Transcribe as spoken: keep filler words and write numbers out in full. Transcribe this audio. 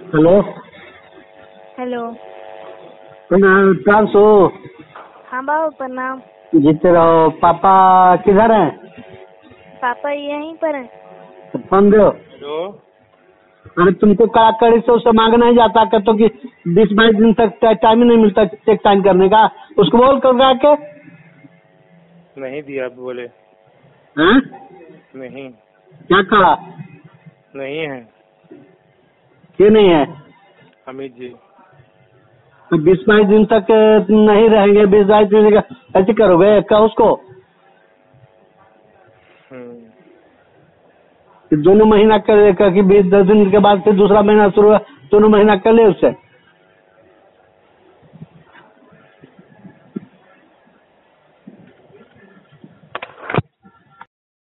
Hello hello. प्रणाम trans हो। हाँ बाबू प्रणाम। जीते रहो। पापा किधर हैं? पापा यहीं पर हैं। फोन दो। हेलो। अरे तुमको कड़ाकड़ी से उससे मांगना ही जाता है तो कि बीस बाईस दिन तक टाइम ही नहीं मिलता चेक साइन करने का। उसको बोल कर के नहीं दिया आप बोले। हैं? नहीं क्या कहा? नहीं है। ये नहीं है। अमित जी तो बीस बाईस दिन तक नहीं रहेंगे। बीस बाईस दिन का ऐसे करोगे क्या उसको? हम्म कि दोनों महीना कर कि बीस दस दिन के बाद फिर दूसरा महीना शुरू है, दोनों महीना कर ले उससे।